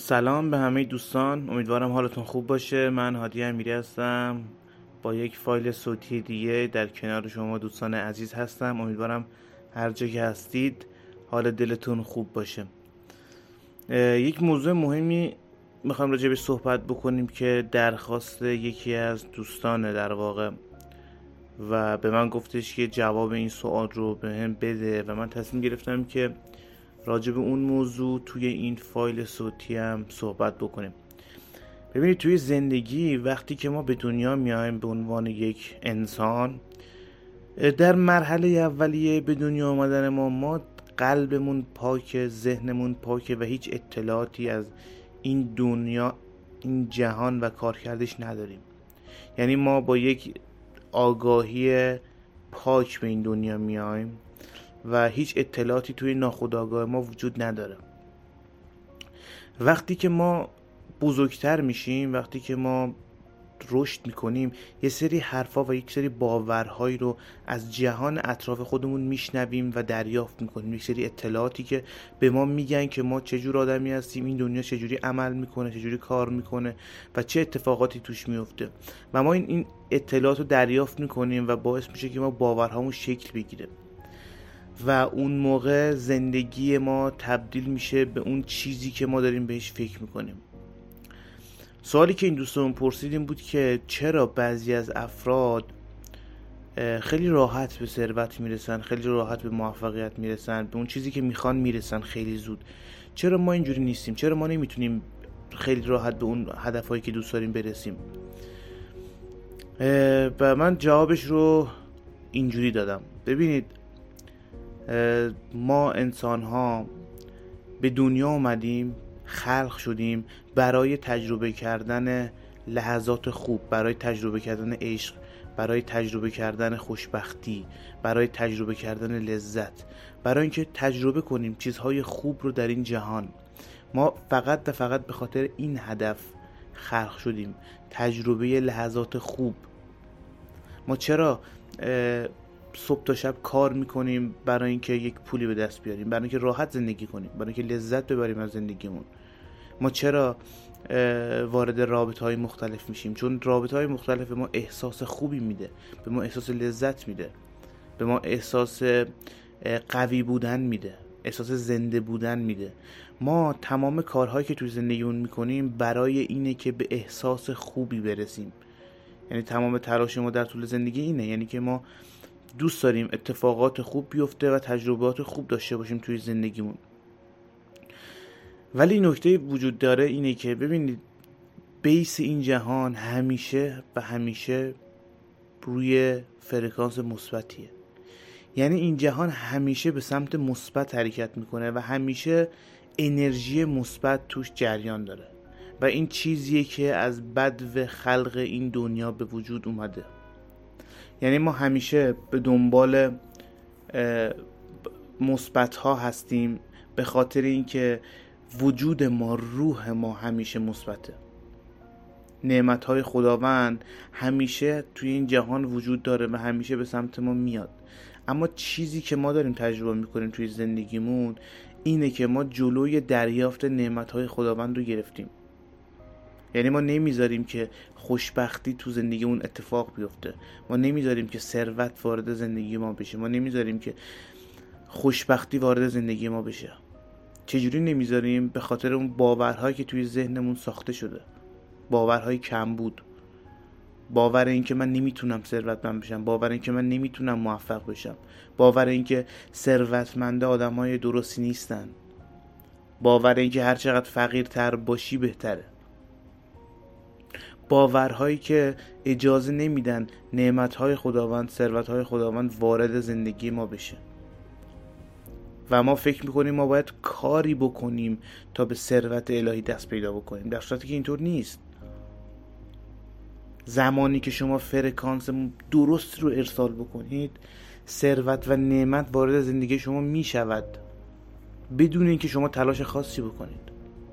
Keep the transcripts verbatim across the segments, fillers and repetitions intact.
سلام به همه دوستان، امیدوارم حالتون خوب باشه. من هادی امیری هستم با یک فایل صوتی دیگه در کنار شما دوستان عزیز هستم. امیدوارم هر جا که هستید حال دلتون خوب باشه. یک موضوع مهمی میخوام راجع به صحبت بکنیم که درخواست یکی از دوستانه در واقع و به من گفتش که جواب این سوال رو به هم بده و من تصمیم گرفتم که راجع به اون موضوع توی این فایل صوتی هم صحبت بکنیم. ببینید، توی زندگی وقتی که ما به دنیا میایم به عنوان یک انسان، در مرحله اولیه به دنیا آمدن ما ما قلبمون پاکه، ذهنمون پاکه و هیچ اطلاعاتی از این دنیا، این جهان و کارکردش نداریم. یعنی ما با یک آگاهی پاک به این دنیا میایم و هیچ اطلاعاتی توی ناخودآگاه ما وجود نداره. وقتی که ما بزرگتر میشیم، وقتی که ما رشد میکنیم، یه سری حرفا و یک سری باورهایی رو از جهان اطراف خودمون میشنویم و دریافت میکنیم. یک سری اطلاعاتی که به ما میگن که ما چجور آدمی هستیم، این دنیا چجوری عمل میکنه، چجوری کار میکنه و چه اتفاقاتی توش میفته و ما این, این اطلاعات رو دریافت میکنیم و باعث میشه که ما باورهامون شکل بگیره و اون موقع زندگی ما تبدیل میشه به اون چیزی که ما داریم بهش فکر میکنیم. سوالی که این دوستان پرسید این بود که چرا بعضی از افراد خیلی راحت به ثروت میرسن، خیلی راحت به موفقیت میرسن، به اون چیزی که میخوان میرسن خیلی زود. چرا ما اینجوری نیستیم؟ چرا ما نمیتونیم خیلی راحت به اون هدفهایی که دوست داریم برسیم؟ و من جوابش رو اینجوری دادم. ببینید، ما انسان ها به دنیا اومدیم، خلق شدیم برای تجربه کردن لحظات خوب، برای تجربه کردن عشق، برای تجربه کردن خوشبختی، برای تجربه کردن لذت، برای اینکه تجربه کنیم چیزهای خوب رو در این جهان. ما فقط و فقط به خاطر این هدف خلق شدیم، تجربه لحظات خوب. ما چرا صبح تا شب کار میکنیم؟ برای اینکه یک پولی به دست بیاریم، برای اینکه راحت زندگی کنیم، برای اینکه لذت ببریم از زندگیمون. ما چرا وارد رابطه‌های مختلف میشیم؟ چون رابطه‌های مختلف ما احساس خوبی میده، به ما احساس لذت میده، به ما احساس قوی بودن میده، احساس زنده بودن میده. ما تمام کارهایی که توی زندگیمون میکنیم برای اینه که به احساس خوبی برسیم. یعنی تمام تلاش ما در طول زندگی اینه، یعنی که ما دوست داریم اتفاقات خوب بیفته و تجربات خوب داشته باشیم توی زندگیمون. ولی نکته وجود داره اینه که ببینید، بیس این جهان همیشه و همیشه روی فرکانس مثبتیه. یعنی این جهان همیشه به سمت مثبت حرکت میکنه و همیشه انرژی مثبت توش جریان داره و این چیزیه که از بدو خلق این دنیا به وجود اومده. یعنی ما همیشه به دنبال مثبت ها هستیم به خاطر اینکه وجود ما، روح ما همیشه مثبته. نعمت های خداوند همیشه توی این جهان وجود داره و همیشه به سمت ما میاد. اما چیزی که ما داریم تجربه میکنیم توی زندگیمون اینه که ما جلوی دریافت نعمت های خداوند رو گرفتیم. یعنی ما نمیذاریم که خوشبختی تو زندگیمون اتفاق بیفته، ما نمیذاریم که ثروت وارد زندگی ما بشه، ما نمیذاریم که خوشبختی وارد زندگی ما بشه. چجوری نمیذاریم؟ به خاطر اون باورهایی که توی ذهنمون ساخته شده، باورهای کمبود، باور این که من نمیتونم ثروتمند بشم، باور این که من نمیتونم موفق بشم، باور این که ثروتمنده آدمای درستی نیستن، باور این که هر چقدر فقیرتر باشی بهتره، باورهایی که اجازه نمیدن نعمتهای خداوند، ثروتهای خداوند وارد زندگی ما بشه و ما فکر میکنیم ما باید کاری بکنیم تا به ثروت الهی دست پیدا بکنیم، در صورتی که اینطور نیست. زمانی که شما فرکانس درست رو ارسال بکنید، ثروت و نعمت وارد زندگی شما میشود بدون اینکه شما تلاش خاصی بکنید.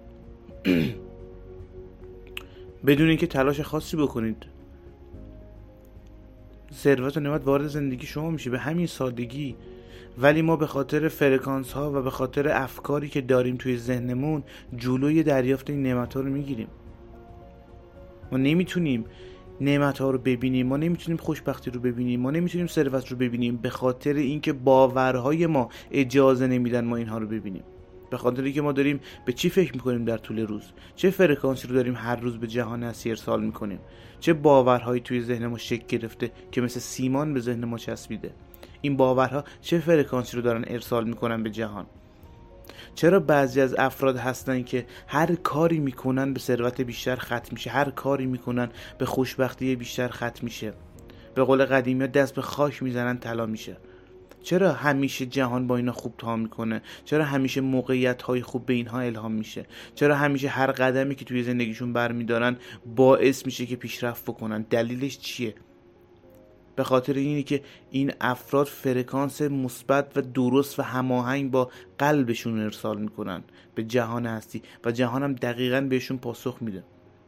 بدون اینکه تلاش خاصی بکنید ثروت و نعمت وارد زندگی شما میشه، به همین سادگی. ولی ما به خاطر فرکانس ها و به خاطر افکاری که داریم توی ذهنمون جلوی دریافت این نعمت ها رو میگیریم. ما نمیتونیم نعمت ها رو ببینیم، ما نمیتونیم خوشبختی رو ببینیم، ما نمیتونیم ثروت رو ببینیم، به خاطر اینکه باورهای ما اجازه نمیدن ما اینها رو ببینیم. به خاطر اینکه ما داریم به چی فکر میکنیم در طول روز، چه فرکانسی رو داریم هر روز به جهان هستی ارسال میکنیم، چه باورهایی توی ذهن ما شکل گرفته که مثل سیمان به ذهن ما چسبیده. این باورها چه فرکانسی رو دارن ارسال میکنن به جهان. چرا بعضی از افراد هستن که هر کاری میکنن به ثروت بیشتر ختم میشه، هر کاری میکنن به خوشبختی بیشتر ختم میشه، به قول قدیمی ها دست به خاک میزنن طلا میشه؟ چرا همیشه جهان با اینا خوب تا میکنه؟ چرا همیشه موقعیت های خوب به اینها الهام میشه؟ چرا همیشه هر قدمی که توی زندگیشون برمیدارن باعث میشه که پیشرفت بکنن؟ دلیلش چیه؟ به خاطر اینه که این افراد فرکانس مثبت و درست و هماهنگ با قلبشون ارسال میکنن به جهان هستی و جهان هم دقیقاً بهشون پاسخ میده.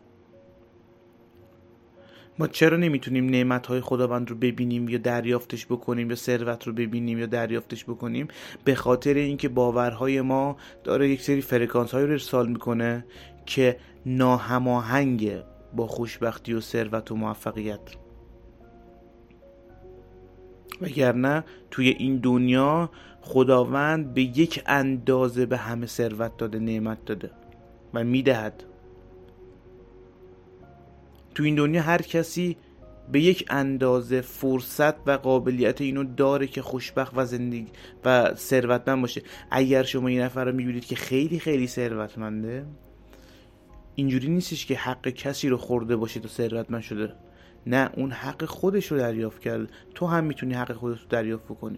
ما چرا نمیتونیم نعمت‌های خداوند رو ببینیم یا دریافتش بکنیم، یا ثروت رو ببینیم یا دریافتش بکنیم؟ به خاطر اینکه باورهای ما داره یک سری فرکانس‌های رو ارسال میکنه که ناهماهنگه با خوشبختی و ثروت و موفقیت. وگرنه توی این دنیا خداوند به یک اندازه به همه ثروت داده، نعمت داده و میدهد. تو این دنیا هر کسی به یک اندازه فرصت و قابلیت اینو داره که خوشبخت و زندگی و ثروتمند باشه. اگر شما این نفر رو میبینید که خیلی خیلی ثروتمنده، اینجوری نیستش که حق کسی رو خورده باشه تا ثروتمند شده. نه، اون حق خودش رو دریافت کرد. تو هم میتونی حق خودت رو دریافت بکنی.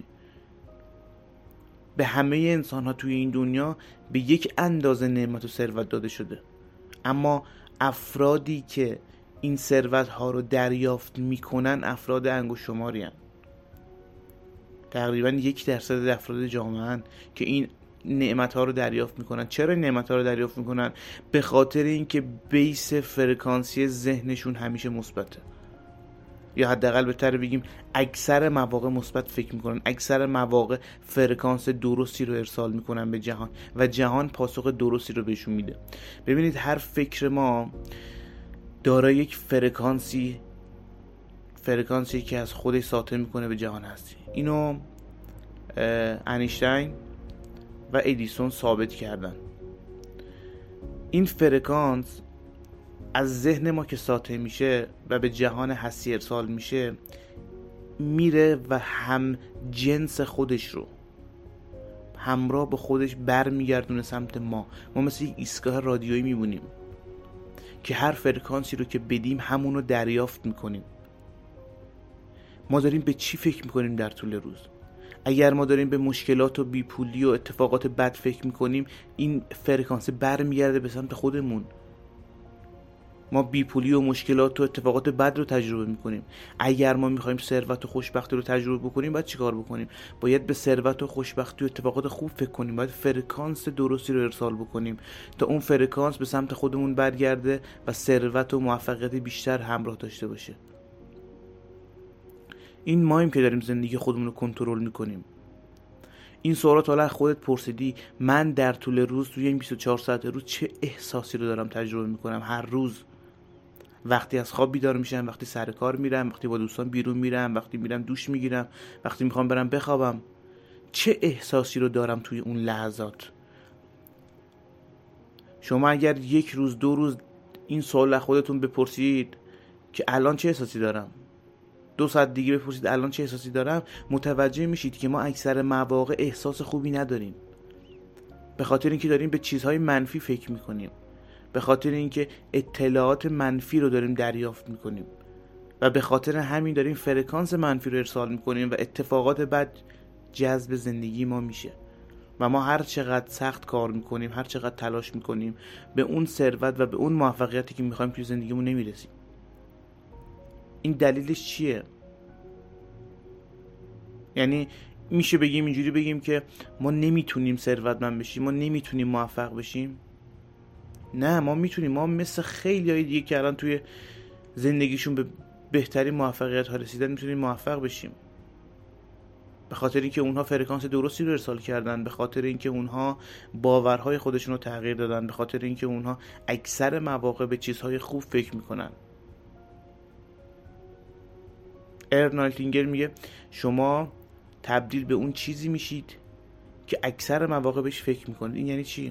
به همه انسان ها توی این دنیا به یک اندازه نعمت و ثروت داده شده، اما افرادی که این ثروت ها رو دریافت میکنن افراد انگشت شماری هستند. تقریبا یک درصد افراد جامعه هستند که این نعمت ها رو دریافت میکنن. چرا این نعمت ها رو دریافت میکنن؟ به خاطر اینکه بیس فرکانسی ذهنشون همیشه مثبته، یا حداقل بهتر بگیم اکثر مواقع مثبت فکر میکنن، اکثر مواقع فرکانس درستی رو ارسال میکنن به جهان و جهان پاسخ درستی رو بهشون میده. ببینید هر فکر ما دارای یک فرکانسی فرکانسی که از خودش ساطع میکنه به جهان هستی. اینو انیشتین و ادیسون ثابت کردن. این فرکانس از ذهن ما که ساطع میشه و به جهان هستی ارسال میشه، میره و هم جنس خودش رو همراه با خودش برمیگردونه سمت ما. ما مثل یک ایستگاه رادیویی میبونیم که هر فرکانسی رو که بدیم همون رو دریافت میکنیم. ما داریم به چی فکر میکنیم در طول روز؟ اگر ما داریم به مشکلات و بیپولی و اتفاقات بد فکر میکنیم، این فرکانس برمیگرده به سمت خودمون. ما بیپولی و مشکلات و اتفاقات بد رو تجربه میکنیم. اگر ما میخوایم ثروت و خوشبختی رو تجربه بکنیم، باید چیکار بکنیم؟ باید به ثروت و خوشبختی و اتفاقات خوب فکر کنیم. باید فرکانس درستی رو ارسال بکنیم تا اون فرکانس به سمت خودمون برگرده و ثروت و موفقیت بیشتر همراه داشته باشه. این ماییم که داریم زندگی خودمون رو کنترل میکنیم. این سوالات حالا خودت پرسیدی من در طول روز توی این بیست و چهار ساعت روز چه احساسی رو دارم تجربه میکنم؟ هر روز وقتی از خواب بیدار میشم، وقتی سر کار میرم، وقتی با دوستان بیرون میرم، وقتی میرم دوش میگیرم، وقتی میخوام برم بخوابم، چه احساسی رو دارم توی اون لحظات؟ شما اگر یک روز دو روز این سوال از خودتون بپرسید که الان چه احساسی دارم، دو ساعت دیگه بپرسید الان چه احساسی دارم، متوجه میشید که ما اکثر مواقع احساس خوبی نداریم، به خاطر اینکه داریم به چیزهای منفی فکر میکنیم، به خاطر اینکه اطلاعات منفی رو داریم دریافت میکنیم و به خاطر همین داریم فرکانس منفی رو ارسال میکنیم و اتفاقات بد جذب زندگی ما میشه و ما هر چقدر سخت کار میکنیم، هر چقدر تلاش میکنیم، به اون ثروت و به اون موفقیتی که میخوایم توی زندگیمون نمیرسیم. این دلیلش چیه؟ یعنی میشه بگیم اینجوری بگیم که ما نمیتونیم ثروتمند بشیم، ما نمیتونیم موفق بشیم؟ نه، ما میتونیم. ما مثل خیلی های دیگه که الان توی زندگیشون به بهترین موفقیت ها رسیدن میتونیم موفق بشیم. به خاطر اینکه اونها فرکانس درستی رو ارسال کردن، به خاطر اینکه اونها باورهای خودشون رو تغییر دادن، به خاطر اینکه اونها اکثر مواقع به چیزهای خوب فکر میکنن. ارنالتینگر میگه شما تبدیل به اون چیزی میشید که اکثر مواقع بهش فکر میکنید. این یعنی چی؟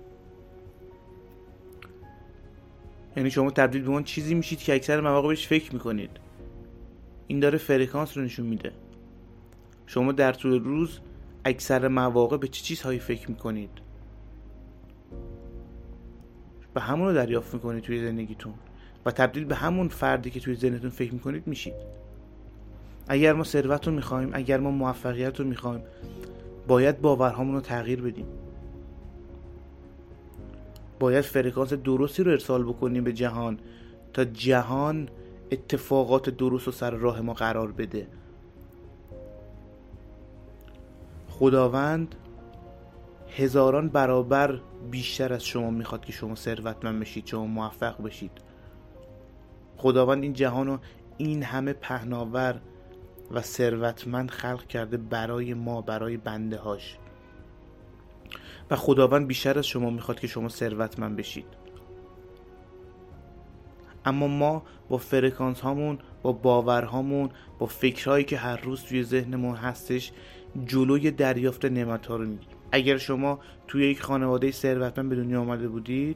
یعنی شما تبدیل به اون چیزی میشید که اکثر مواقع بهش فکر میکنید. این داره فرکانس رو نشون میده. شما در طول روز اکثر مواقع به چه چیزهایی فکر میکنید؟ به همون رو دریافت میکنید توی زندگیتون و تبدیل به همون فردی که توی ذهنتون فکر میکنید میشید. اگر ما ثروت رو میخوایم، اگر ما موفقیت رو میخوایم، باید باورهامون رو تغییر بدیم. باید فرکانس درستی رو ارسال بکنیم به جهان تا جهان اتفاقات درست رو سر راه ما قرار بده. خداوند هزاران برابر بیشتر از شما میخواد که شما ثروتمند بشید، شما موفق بشید. خداوند این جهان رو این همه پهناور و ثروتمند خلق کرده برای ما، برای بنده هاش. و خداوند بیشتر از شما میخواد که شما ثروتمند بشید. اما ما با فرکانس هامون، با باورهامون، با فکرهایی که هر روز توی ذهنمون هستش جلوی دریافت نعمت ها رو میگیریم. اگر شما توی یک خانواده ثروتمند به دنیا آمده بودید،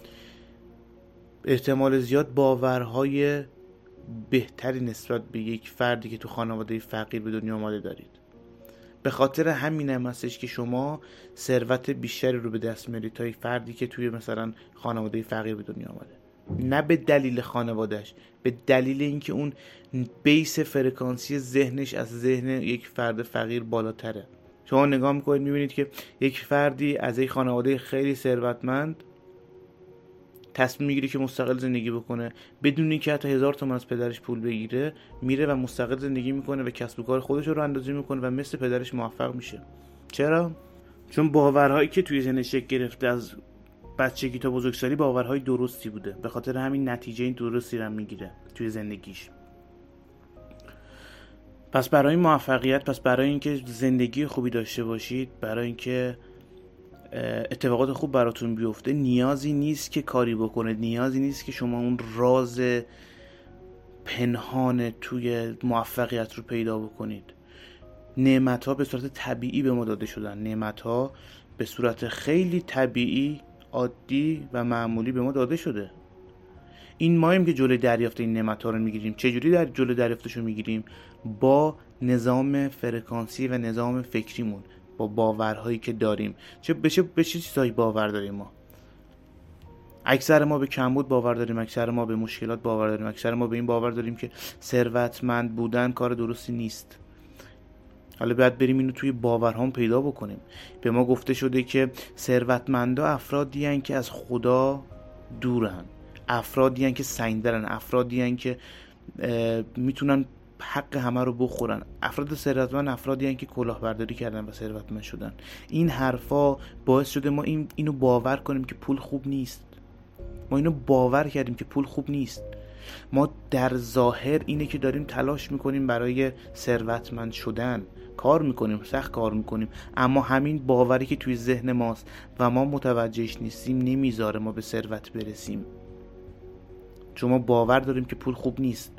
احتمال زیاد باورهای بهتری نسبت به یک فردی که تو خانواده فقیر به دنیا آمده دارید. به خاطر همین هم هستش که شما ثروت بیشتری رو به دست میارید تا یک فردی که توی مثلا خانواده فقیر به دنیا آمده. نه به دلیل خانوادهش، به دلیل اینکه اون بیس فرکانسی ذهنش از ذهن یک فرد فقیر بالاتره. شما نگاه میکنید میبینید که یک فردی از یک خانواده خیلی ثروتمند تصمیم میگیره که مستقل زندگی بکنه، بدون اینکه حتی هزار تومان از پدرش پول بگیره، میره و مستقل زندگی میکنه و کسب و کار خودش رو اندازی میکنه و مثل پدرش موفق میشه. چرا؟ چون باورهایی که توی ذهنش شکل گرفته از بچگی تا بزرگسالی باورهای درستی بوده. به خاطر همین نتیجه این درستی رو میگیره توی زندگیش. پس برای موفقیت، پس برای اینکه زندگی خوبی داشته باشید، برای اینکه اتفاقات خوب براتون بیفته، نیازی نیست که کاری بکنید، نیازی نیست که شما اون راز پنهان توی موفقیت رو پیدا بکنید. نعمت‌ها به صورت طبیعی به ما داده شدن. نعمت‌ها به صورت خیلی طبیعی، عادی و معمولی به ما داده شده. این ماییم که جلوی دریافت این نعمت‌ها رو میگیریم. چجوری در جلوی دریافتش رو میگیریم؟ با نظام فرکانسی و نظام فکریمون، با باورهایی که داریم. چه به چه به چه چیزایی باور داریم ما؟ اکثر ما به کمبود باور داریم، اکثر ما به مشکلات باور داریم، اکثر ما به این باور داریم که ثروتمند بودن کار درستی نیست. حالا باید بریم اینو توی باورهام پیدا بکنیم. به ما گفته شده که ثروتمندا افرادی هستند که از خدا دورن، افرادی هستند که سنگدرن، افرادی هستند که میتونن حق همه رو بخورن. افراد ثروتمند افرادی هستند که کلاهبرداری کردن و ثروتمند شدن. این حرفا باعث شده ما این اینو باور کنیم که پول خوب نیست. ما اینو باور کردیم که پول خوب نیست. ما در ظاهر اینه که داریم تلاش میکنیم برای ثروتمند شدن، کار میکنیم، سخت کار میکنیم، اما همین باوری که توی ذهن ماست و ما متوجهش نیستیم نمیذاره ما به ثروت برسیم. چون ما باور داریم که پول خوب نیست.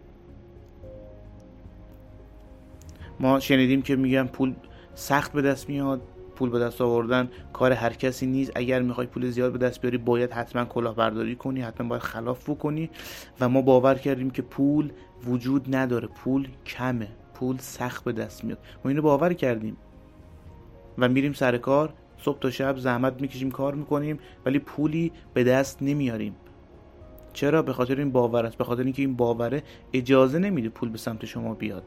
ما شنیدیم که میگن پول سخت به دست میاد، پول به دست آوردن کار هر کسی نیست. اگر میخوای پول زیاد به دست بیاری باید حتما کلاهبرداری کنی، حتما باید خلاف بکنی. و ما باور کردیم که پول وجود نداره، پول کمه، پول سخت به دست میاد. ما اینو باور کردیم و میریم سر کار، صبح تا شب زحمت میکشیم، کار میکنیم، ولی پولی به دست نمیاریم. چرا؟ به خاطر این باور است. به خاطر اینکه این باوره اجازه نمیده پول به سمت شما بیاد.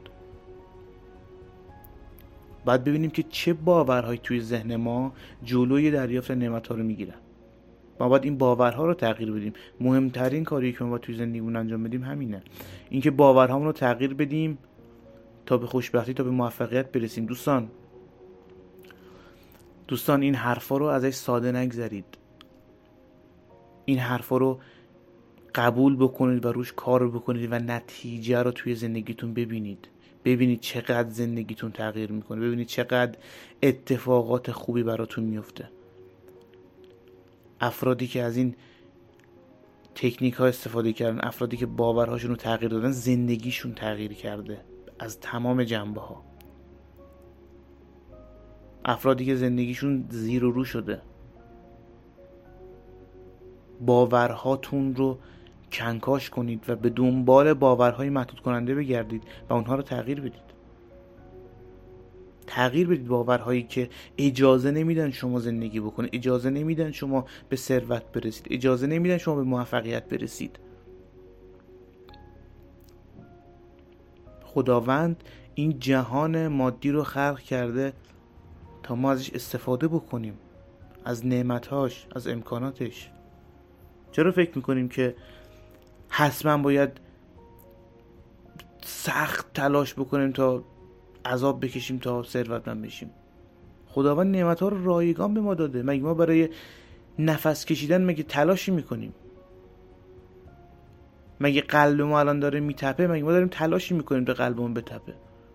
باید ببینیم که چه باورهایی توی ذهن ما جلوی دریافت نعمت‌ها رو میگیرن. ما باید این باورها رو تغییر بدیم. مهمترین کاری که ما باید توی زندگیمون انجام بدیم همینه. اینکه باورهامون رو تغییر بدیم تا به خوشبختی، تا به موفقیت برسیم. دوستان دوستان این حرفا رو ازش ساده نگذرید. این حرفا رو قبول بکنید و روش کار بکنید و نتیجه رو توی زندگیتون ببینید. ببینید چقدر زندگیتون تغییر میکنه، ببینید چقدر اتفاقات خوبی براتون میفته. افرادی که از این تکنیک ها استفاده کردن، افرادی که باورهاشون رو تغییر دادن، زندگیشون تغییر کرده از تمام جنبه ها. افرادی که زندگیشون زیر و رو شده. باورهاتون رو کنکاش کنید و به دنبال باورهای محدود کننده بگردید و اونها رو تغییر بدید. تغییر بدید باورهایی که اجازه نمیدن شما زندگی بکنید، اجازه نمیدن شما به ثروت برسید، اجازه نمیدن شما به موفقیت برسید. خداوند این جهان مادی رو خلق کرده تا ما ازش استفاده بکنیم، از نعمتهاش، از امکاناتش. چرا فکر میکنیم که حتما باید سخت تلاش بکنیم تا عذاب بکشیم تا ثروتمند بشیم؟ خداوند نعمتها رو رایگان به ما داده. مگه ما برای نفس کشیدن مگه تلاشی میکنیم؟ مگه قلب ما الان داره میتپه؟ مگه ما داریم تلاشی میکنیم تا قلبمون بتپه؟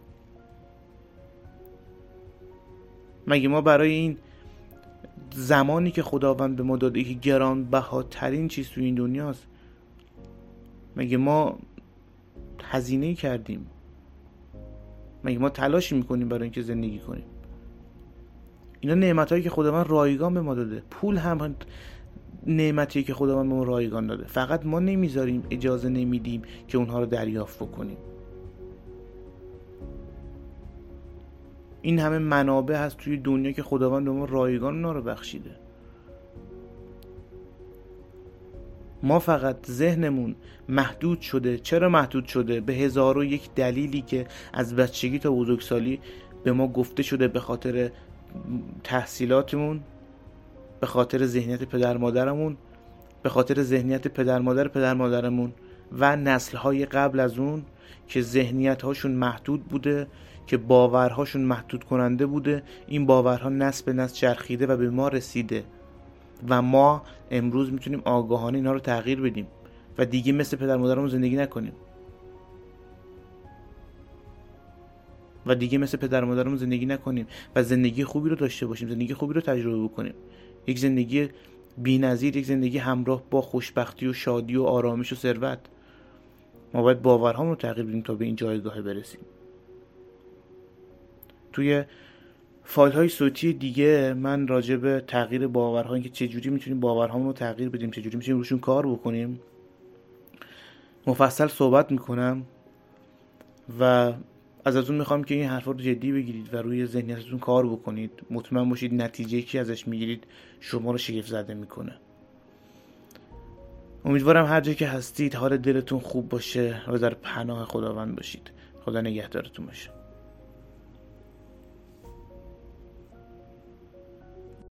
مگه ما برای این زمانی که خداوند به ما داده که گرانبهاترین چیز تو این دنیاست، مگه ما هزینه کردیم؟ مگه ما تلاشی میکنیم برای اینکه زندگی کنیم؟ اینا نعمتایی که خداوند رایگان به ما داده. پول هم نعمتیه که خداوند به ما رایگان داده، فقط ما نمیذاریم، اجازه نمیدیم که اونها رو دریافت بکنیم. این همه منابع هست توی دنیا که خداوند به ما رایگان اونا رو بخشیده. ما فقط ذهنمون محدود شده. چرا محدود شده؟ به هزار و یک دلیلی که از بچگی تا بزرگسالی به ما گفته شده، به خاطر تحصیلاتمون، به خاطر ذهنیت پدر مادرمون، به خاطر ذهنیت پدر مادر پدر مادرمون و نسل‌های قبل از اون که ذهنیت‌هاشون محدود بوده، که باورهاشون محدود کننده بوده. این باورها نسل به نسل چرخیده و به ما رسیده و ما امروز میتونیم آگاهانه اینا رو تغییر بدیم و دیگه مثل پدر مادرمون زندگی نکنیم و دیگه مثل پدر مادرمون زندگی نکنیم و زندگی خوبی رو داشته باشیم، زندگی خوبی رو تجربه بکنیم. یک زندگی بی‌نظیر، یک زندگی همراه با خوشبختی و شادی و آرامش و ثروت. ما باید باورهامون رو تغییر بدیم تا به این جایگاه برسیم. توی فایل های صوتی دیگه من راجع به تغییر باورها، اینکه چجوری میتونیم باورهامون رو تغییر بدیم، چجوری میتونیم روشون کار بکنیم، مفصل صحبت میکنم و ازتون میخوام که این حرفا رو جدی بگیرید و روی ذهنیتتون کار بکنید. مطمئن باشید نتیجه‌ای که ازش میگیرید شما رو شگفت زده میکنه. امیدوارم هر جایی که هستید حال دلتون خوب باشه و در پناه خداوند باشید. خدا نگهدارتون باشه.